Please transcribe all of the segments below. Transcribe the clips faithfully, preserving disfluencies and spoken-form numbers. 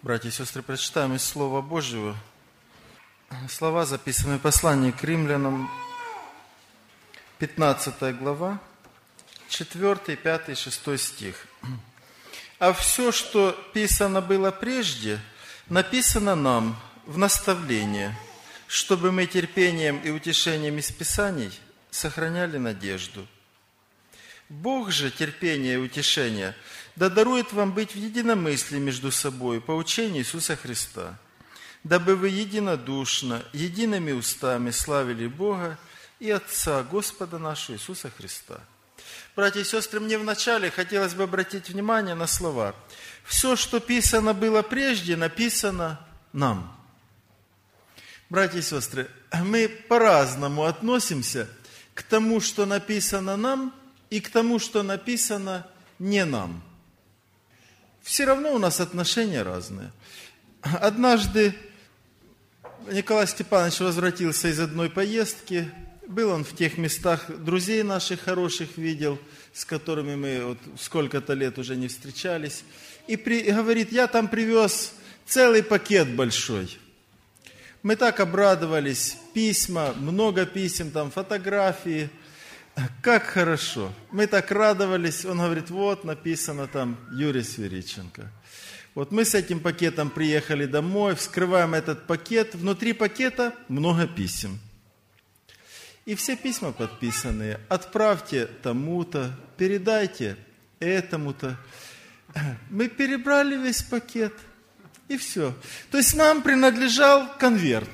Братья и сестры, прочитаем из Слова Божьего слова, записанные в послании к римлянам, пятнадцатая глава, четвёртый, пятый, шестой стих. «А все, что писано было прежде, написано нам в наставление, чтобы мы терпением и утешением из Писаний сохраняли надежду. Бог же терпения и утешения да дарует вам быть в единомыслии между собой по учению Иисуса Христа, дабы вы единодушно, едиными устами славили Бога и Отца Господа нашего Иисуса Христа». Братья и сестры, мне вначале хотелось бы обратить внимание на слова. Все, что писано было прежде, написано нам. Братья и сестры, мы по-разному относимся к тому, что написано нам, и к тому, что написано не нам. Все равно у нас отношения разные. Однажды Николай Степанович возвратился из одной поездки. Был он в тех местах, друзей наших хороших видел, с которыми мы вот сколько-то лет уже не встречались. И, при, и говорит, я там привез целый пакет большой. Мы так обрадовались, письма, много писем, там фотографии. Как хорошо. Мы так радовались. Он говорит, вот написано там Юрий Свериченко. Вот мы с этим пакетом приехали домой, вскрываем этот пакет. Внутри пакета много писем. И все письма подписанные. Отправьте тому-то, передайте этому-то. Мы перебрали весь пакет. И все. То есть нам принадлежал конверт.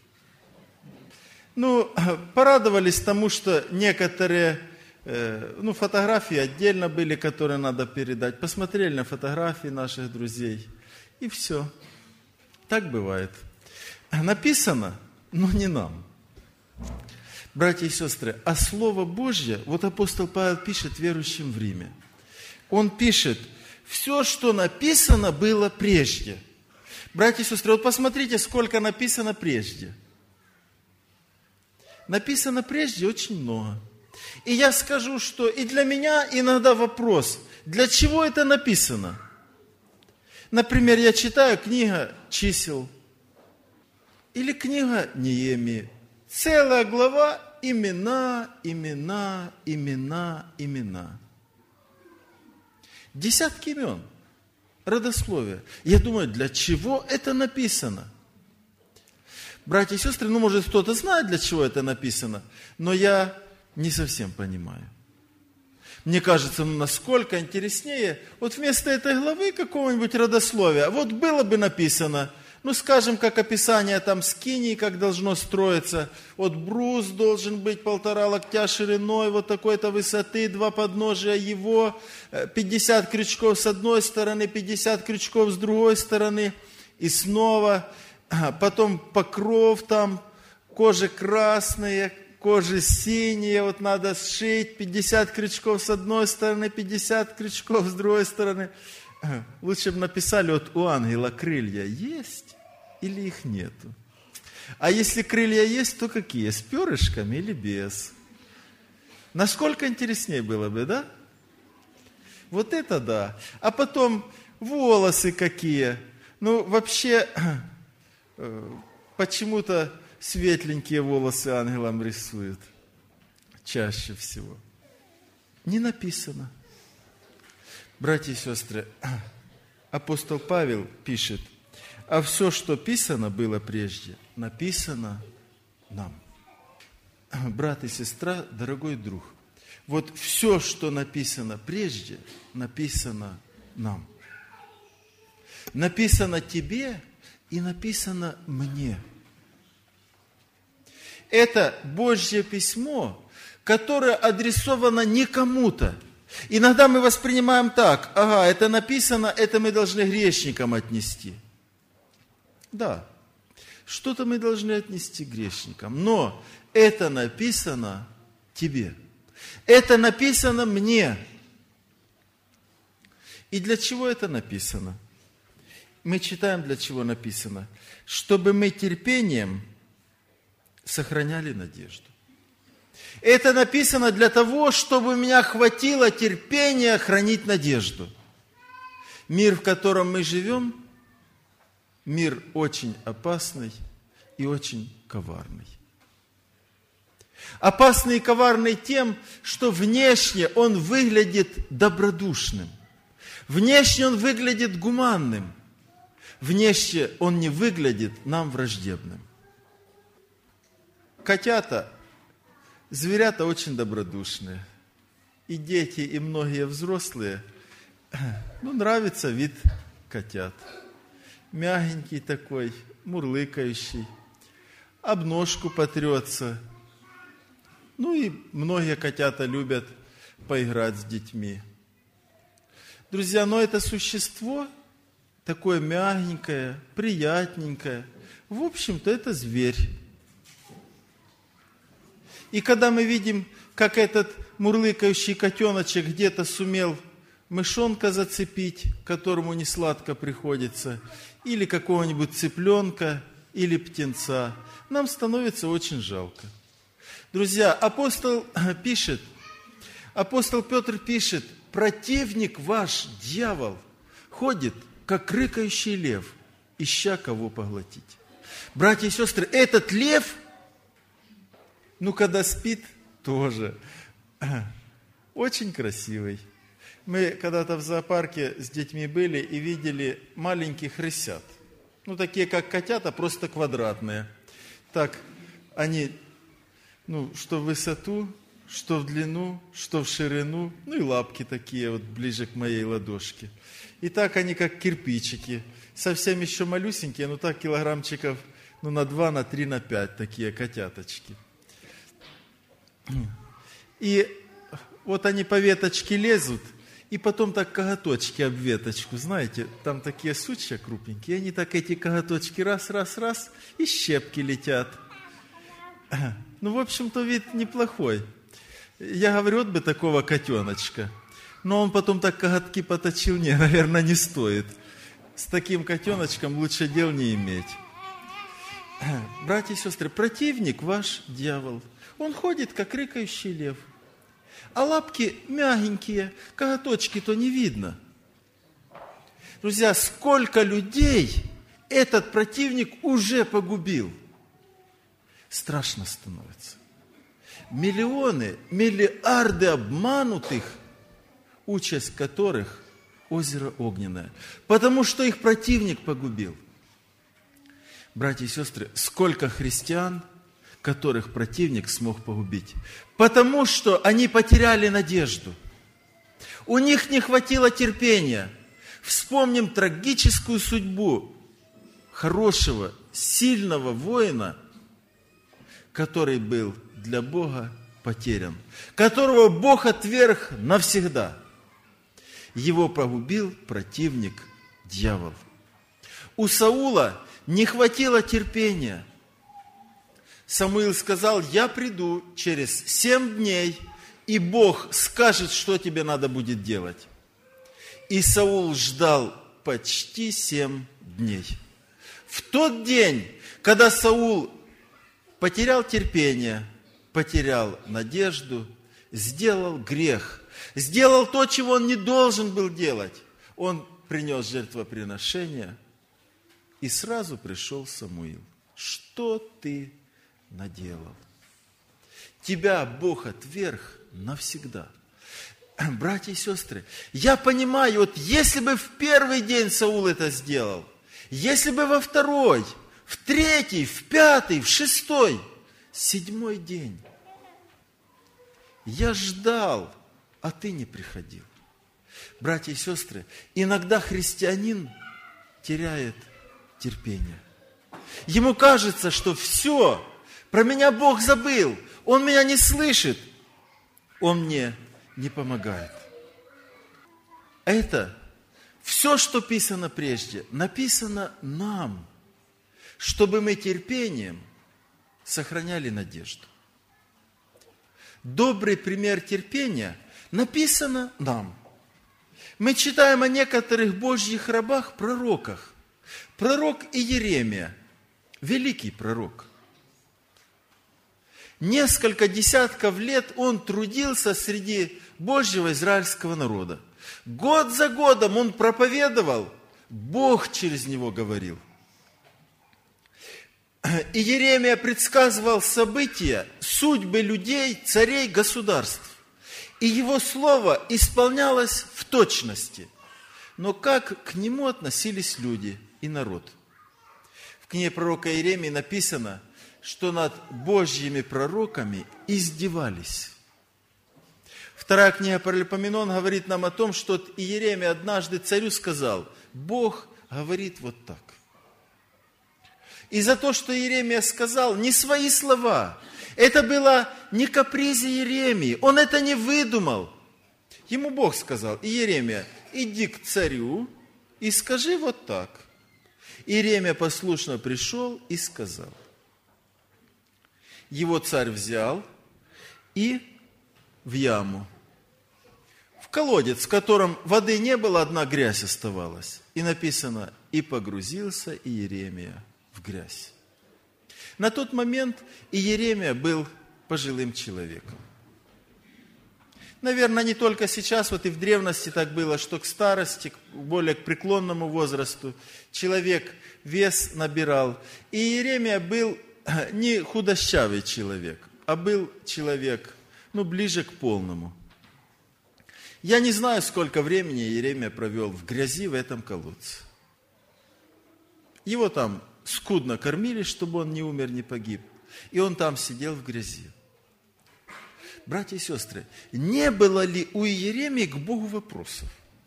Ну, порадовались тому, что некоторые, э, ну, фотографии отдельно были, которые надо передать. Посмотрели на фотографии наших друзей. И все. Так бывает. Написано, но не нам. Братья и сестры, а Слово Божье, вот апостол Павел пишет верующим в Риме. Он пишет, все, что написано, было прежде. Братья и сестры, вот посмотрите, сколько написано прежде. Написано прежде очень много. И я скажу, что и для меня иногда вопрос, для чего это написано? Например, я читаю книга чисел или книга Неемии. Целая глава имена, имена, имена, имена. Десятки имен, родословия. Я думаю, для чего это написано? Братья и сестры, ну, может, кто-то знает, для чего это написано, но я не совсем понимаю. Мне кажется, ну, насколько интереснее, вот вместо этой главы какого-нибудь родословия, вот было бы написано, ну, скажем, как описание там скинии, как должно строиться, вот брус должен быть полтора локтя шириной, вот такой-то высоты, два подножия его, пятьдесят крючков с одной стороны, пятьдесят крючков с другой стороны, и снова... Потом покров там, кожа красная, кожа синяя, вот надо сшить, пятьдесят крючков с одной стороны, пятьдесят крючков с другой стороны. Лучше бы написали, вот у ангела крылья есть или их нету? А если крылья есть, то какие? С перышками или без? Насколько интереснее было бы, да? Вот это да. А потом волосы какие. Ну, вообще... Почему-то светленькие волосы ангелам рисуют. Чаще всего. Не написано. Братья и сестры, апостол Павел пишет, а все, что писано было прежде, написано нам. Брат и сестра, дорогой друг, вот все, что написано прежде, написано нам. Написано тебе, и написано мне. Это Божье письмо, которое адресовано не кому-то. Иногда мы воспринимаем так, ага, это написано, это мы должны грешникам отнести. Да, что-то мы должны отнести грешникам, но это написано тебе. Это написано мне. И для чего это написано? Мы читаем, для чего написано. Чтобы мы терпением сохраняли надежду. Это написано для того, чтобы у меня хватило терпения хранить надежду. Мир, в котором мы живем, Мир очень опасный и очень коварный. Опасный и коварный тем, что внешне он выглядит добродушным. Внешне он выглядит гуманным. Внешне он не выглядит нам враждебным. Котята, зверята очень добродушные. И дети, и многие взрослые, ну, нравится вид котят. Мягенький такой, мурлыкающий, об ножку потрется. Ну и многие котята любят поиграть с детьми. Друзья, но это существо такое мягенькое, приятненькое. В общем-то, это зверь. И когда мы видим, как этот мурлыкающий котеночек где-то сумел мышонка зацепить, которому не сладко приходится, или какого-нибудь цыпленка, или птенца, нам становится очень жалко. Друзья, апостол пишет, апостол Петр пишет, противник ваш, дьявол, ходит, как рыкающий лев, ища кого поглотить. Братья и сестры, этот лев, ну, когда спит, тоже очень красивый. Мы когда-то в зоопарке с детьми были и видели маленьких рысят. Ну, такие, как котята, просто квадратные. Так, они, ну, что в высоту, что в длину, что в ширину, ну, и лапки такие вот ближе к моей ладошке. И так они, как кирпичики, совсем еще малюсенькие, ну, так килограммчиков, ну, на два, на три, на пять такие котяточки. И вот они по веточке лезут, и потом так коготочки об веточку, знаете, там такие сучья крупненькие, и они так эти коготочки раз, раз, раз, и щепки летят. Ну, в общем-то, вид неплохой. Я говорю, вот бы такого котеночка. Но он потом так коготки поточил, не, наверное, не стоит. С таким котеночком лучше дел не иметь. Братья и сестры, противник ваш дьявол. Он ходит, как рыкающий лев. А лапки мягенькие, коготочки-то не видно. Друзья, сколько людей этот противник уже погубил. Страшно становится. Миллионы, миллиарды обманутых, участь которых озеро огненное. Потому что их противник погубил. Братья и сестры, сколько христиан, которых противник смог погубить. Потому что они потеряли надежду. У них не хватило терпения. Вспомним трагическую судьбу хорошего, сильного воина, который был для Бога потерян, которого Бог отверг навсегда. Его погубил противник дьявол. У Саула не хватило терпения. Самуил сказал, я приду через семь дней, и Бог скажет, что тебе надо будет делать. И Саул ждал почти семь дней. В тот день, когда Саул потерял терпение, потерял надежду, сделал грех, сделал то, чего он не должен был делать, он принес жертвоприношение, и сразу пришел Самуил. Что ты наделал? Тебя Бог отверг навсегда. Братья и сестры, я понимаю, вот если бы в первый день Саул это сделал, если бы во второй, в третий, в пятый, в шестой, седьмой день, я ждал, а ты не приходил. Братья и сестры, иногда христианин теряет терпение. Ему кажется, что все, про меня Бог забыл, Он меня не слышит, Он мне не помогает. Это все, что писано прежде, написано нам, чтобы мы терпением сохраняли надежду. Добрый пример терпения написано нам. Мы читаем о некоторых Божьих рабах, пророках. Пророк Иеремия, великий пророк. Несколько десятков лет он трудился среди Божьего израильского народа. Год за годом он проповедовал, Бог через него говорил. Иеремия предсказывал события, судьбы людей, царей, государств. И его слово исполнялось в точности. Но как к нему относились люди и народ? В книге пророка Иеремии написано, что над Божьими пророками издевались. Вторая книга Паралипоменон говорит нам о том, что Иеремия однажды царю сказал: Бог говорит вот так. И за то, что Иеремия сказал, не свои слова, это было не каприз Иеремии, он это не выдумал. Ему Бог сказал: Иеремия, иди к царю и скажи вот так. Иеремия послушно пришел и сказал. Его царь взял и в яму, в колодец, в котором воды не было, одна грязь оставалась. И написано: и погрузился Иеремия в грязь. На тот момент Иеремия был пожилым человеком. Наверное, не только сейчас, вот и в древности так было, что к старости, к более к преклонному возрасту человек вес набирал. И Иеремия был не худощавый человек, а был человек, ну, ближе к полному. Я не знаю, сколько времени Иеремия провел в грязи в этом колодце. Его там скудно кормили, чтобы он не умер, не погиб. И он там сидел в грязи. Братья и сестры, не было ли у Иеремии к Богу вопросов?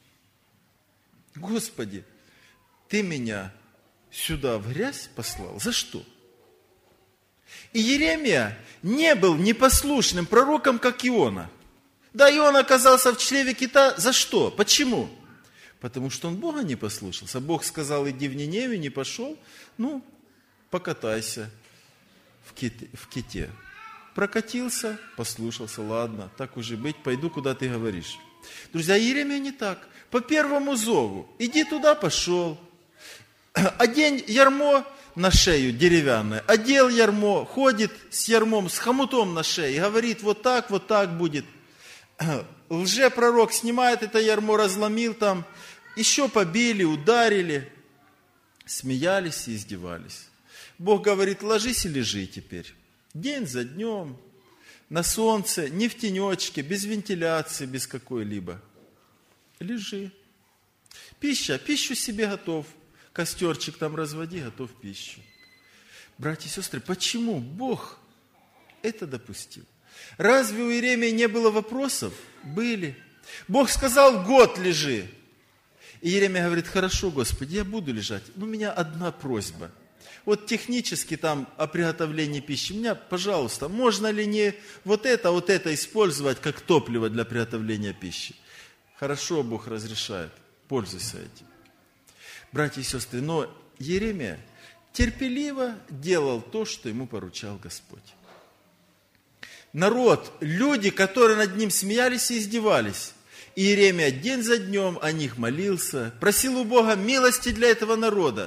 Господи, Ты меня сюда в грязь послал? За что? Иеремия не был непослушным пророком, как Иона. Да, Иона оказался в чреве кита. За что? Почему? Потому что он Бога не послушался. Бог сказал: иди в Ниневию, не пошел. Ну, покатайся в ките. В ките. Прокатился, послушался, ладно, так уже быть, пойду, куда ты говоришь. Друзья, Иеремия не так. По первому зову, иди туда, пошел. Одень ярмо на шею деревянное, одел ярмо, ходит с ярмом, с хомутом на шее, говорит: вот так, вот так будет. Лжепророк снимает это ярмо, разломил там, еще побили, ударили, смеялись и издевались. Бог говорит: ложись и лежи теперь. День за днем, на солнце, не в тенечке, без вентиляции, без какой-либо. Лежи. Пища, пищу себе готов. Костерчик там разводи, готов пищу. Братья и сестры, почему Бог это допустил? Разве у Иеремии не было вопросов? Были. Бог сказал: год лежи. И Иеремия говорит: хорошо, Господи, я буду лежать. Но у меня одна просьба. Вот технически там о приготовлении пищи. У меня, пожалуйста, можно ли не вот это, вот это использовать как топливо для приготовления пищи? Хорошо, Бог разрешает. Пользуйся этим. Братья и сестры, но Иеремия терпеливо делал то, что ему поручал Господь. Народ, люди, которые над ним смеялись и издевались. Иеремия день за днем о них молился, просил у Бога милости для этого народа.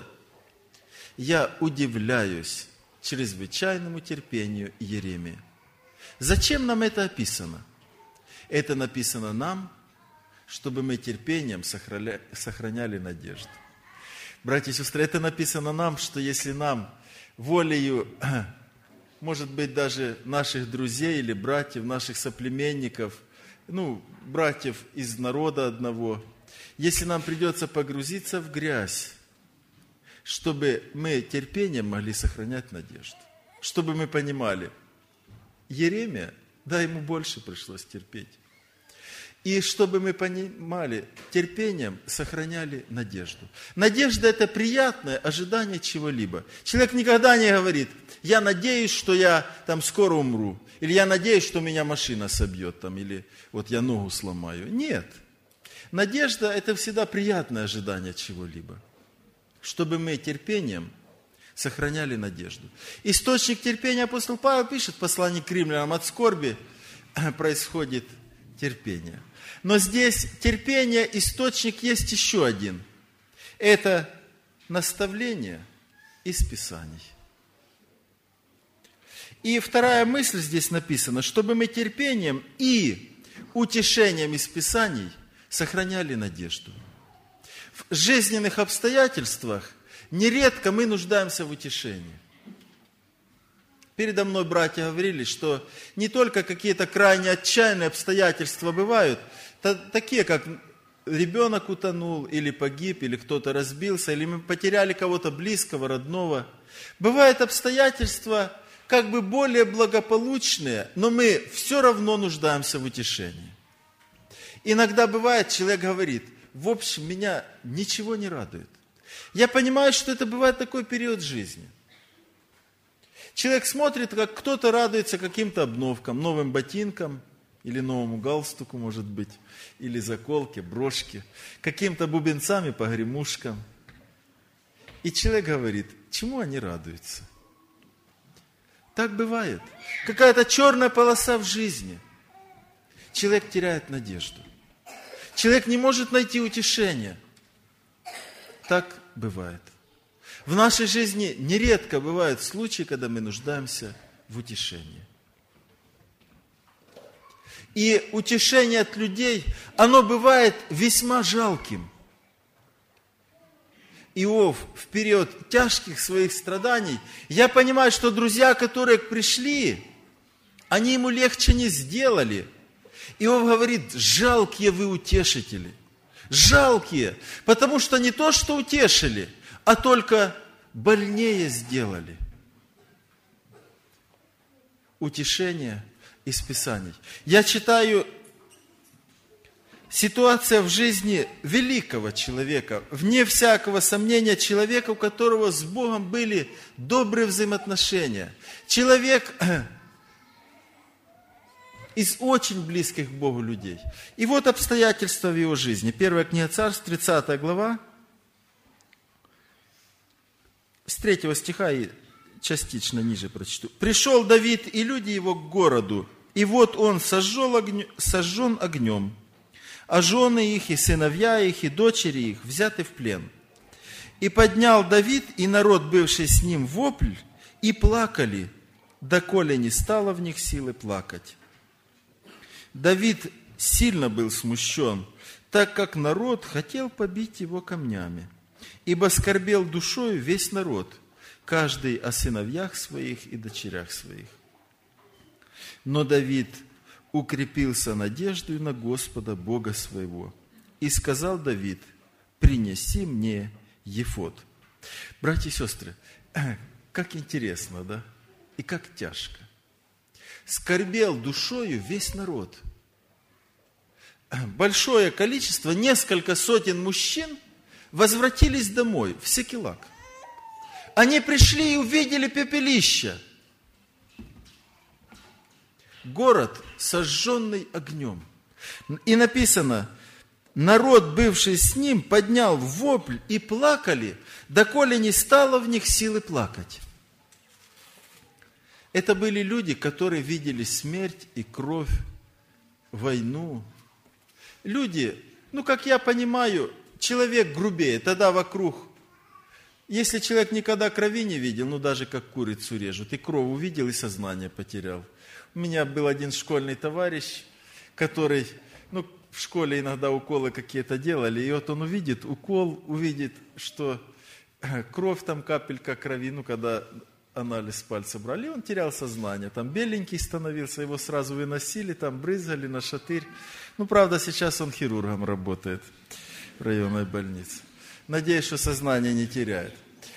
Я удивляюсь чрезвычайному терпению Иеремии. Зачем нам это описано? Это написано нам, чтобы мы терпением сохраняли, сохраняли надежду. Братья и сестры, это написано нам, что если нам волею, может быть, даже наших друзей или братьев, наших соплеменников, ну, братьев из народа одного, если нам придется погрузиться в грязь, чтобы мы терпением могли сохранять надежду. Чтобы мы понимали, Иеремия, да, ему больше пришлось терпеть. И чтобы мы понимали, терпением сохраняли надежду. Надежда – это приятное ожидание чего-либо. Человек никогда не говорит: я надеюсь, что я там скоро умру. Или я надеюсь, что меня машина собьет. Там, или вот я ногу сломаю. Нет. Надежда – это всегда приятное ожидание чего-либо. Чтобы мы терпением сохраняли надежду. Источник терпения апостол Павел пишет в послании к римлянам: от скорби происходит терпение. Но здесь терпение, источник есть еще один. Это наставление из Писаний. И вторая мысль здесь написана: чтобы мы терпением и утешением из Писаний сохраняли надежду. В жизненных обстоятельствах нередко мы нуждаемся в утешении. Передо мной братья говорили, что не только какие-то крайне отчаянные обстоятельства бывают, та, такие как ребенок утонул, или погиб, или кто-то разбился, или мы потеряли кого-то близкого, родного. Бывают обстоятельства как бы более благополучные, но мы все равно нуждаемся в утешении. Иногда бывает, человек говорит: в общем, меня ничего не радует. Я понимаю, что это бывает такой период жизни. Человек смотрит, как кто-то радуется каким-то обновкам, новым ботинкам, или новому галстуку, может быть, или заколке, брошке, каким-то бубенцам и погремушкам. И человек говорит: чему они радуются? Так бывает. Какая-то черная полоса в жизни. Человек теряет надежду. Человек не может найти утешения. Так бывает. В нашей жизни нередко бывают случаи, когда мы нуждаемся в утешении. И утешение от людей, оно бывает весьма жалким. Иов в период тяжких своих страданий, я понимаю, что друзья, которые пришли, они ему легче не сделали. Иов говорит: жалкие вы утешители. Жалкие, потому что не то, что утешили, а только больнее сделали. Утешение из Писаний. Я читаю ситуация в жизни великого человека, вне всякого сомнения, человека, у которого с Богом были добрые взаимоотношения. Человек из очень близких к Богу людей. И вот обстоятельства в его жизни. Первая книга Царств, тридцатая глава, с третьего стиха и частично ниже прочту. «Пришел Давид и люди его к городу, и вот он сожжен, огнем, сожжен огнем, а жены их, и сыновья их, и дочери их взяты в плен. И поднял Давид и народ, бывший с ним, вопль, и плакали, доколе не стало в них силы плакать. Давид сильно был смущен, так как народ хотел побить его камнями, ибо скорбел душою весь народ, каждый о сыновьях своих и дочерях своих. Но Давид укрепился надеждой на Господа Бога своего. И сказал Давид: принеси мне ефод». Братья и сестры, как интересно, да? И как тяжко. Скорбел душою весь народ. Большое количество, несколько сотен мужчин возвратились домой, в Сикелаг. Они пришли и увидели пепелище. Город, сожженный огнем. И написано: народ, бывший с ним, поднял вопль и плакали, доколе не стало в них силы плакать. Это были люди, которые видели смерть и кровь, войну. Люди, ну, как я понимаю, человек грубее, тогда вокруг, если человек никогда крови не видел, ну, даже как курицу режут, и кровь увидел, и сознание потерял. У меня был один школьный товарищ, который, ну, в школе иногда уколы какие-то делали, и вот он увидит укол, увидит, что кровь, там капелька крови, ну, когда анализ пальца брали, он терял сознание, там беленький становился, его сразу выносили, там брызгали на шатырь. Ну, правда, сейчас он хирургом работает в районной больнице. Надеюсь, что сознание не теряет.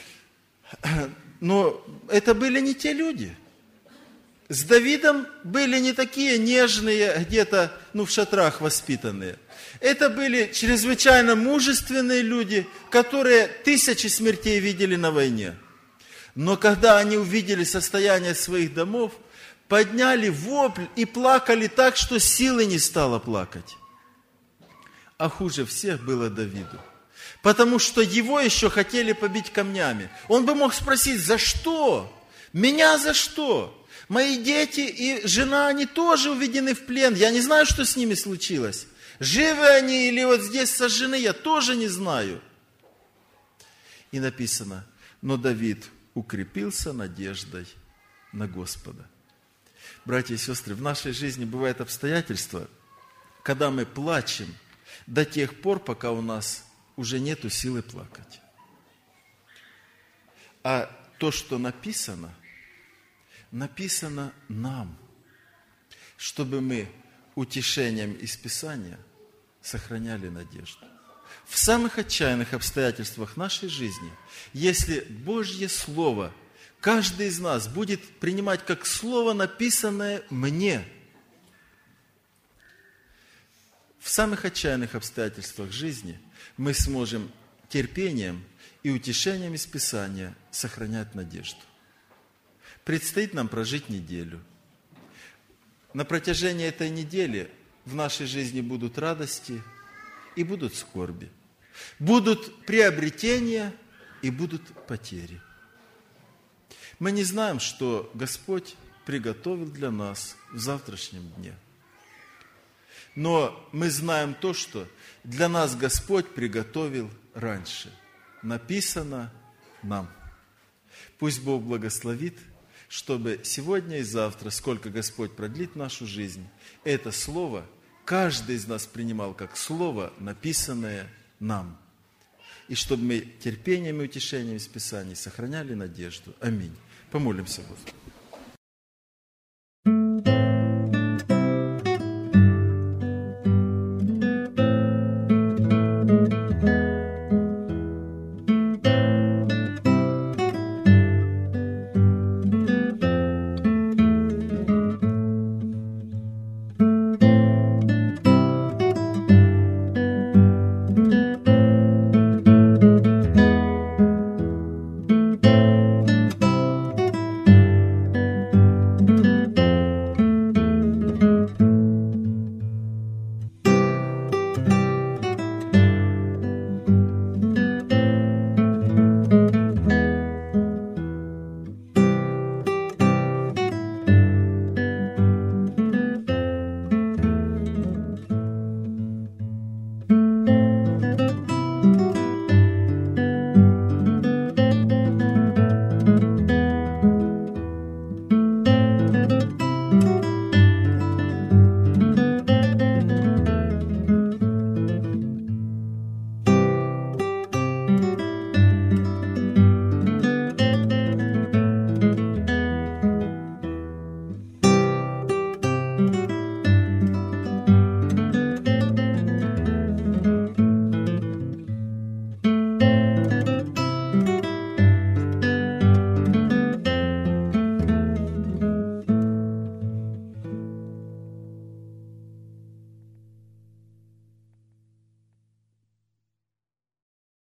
Но это были не те люди. С Давидом были не такие нежные, где-то, ну, в шатрах воспитанные. Это были чрезвычайно мужественные люди, которые тысячи смертей видели на войне. Но когда они увидели состояние своих домов, подняли вопль и плакали так, что силы не стало плакать. А хуже всех было Давиду. Потому что его еще хотели побить камнями. Он бы мог спросить: за что? Меня за что? Мои дети и жена, они тоже уведены в плен. Я не знаю, что с ними случилось. Живы они или вот здесь сожжены, я тоже не знаю. И написано: но Давид укрепился надеждой на Господа. Братья и сестры, в нашей жизни бывают обстоятельства, когда мы плачем до тех пор, пока у нас уже нету силы плакать. А то, что написано, написано нам, чтобы мы утешением из Писания сохраняли надежду. В самых отчаянных обстоятельствах нашей жизни, если Божье Слово каждый из нас будет принимать как Слово, написанное мне, в самых отчаянных обстоятельствах жизни мы сможем терпением и утешением из Писания сохранять надежду. Предстоит нам прожить неделю. На протяжении этой недели в нашей жизни будут радости и будут скорби. Будут приобретения и будут потери. Мы не знаем, что Господь приготовил для нас в завтрашнем дне. Но мы знаем то, что для нас Господь приготовил раньше. Написано нам. Пусть Бог благословит, чтобы сегодня и завтра, сколько Господь продлит нашу жизнь, это слово каждый из нас принимал как слово, написанное нам. И чтобы мы терпением и утешением из Писаний сохраняли надежду. Аминь. Помолимся, Господу.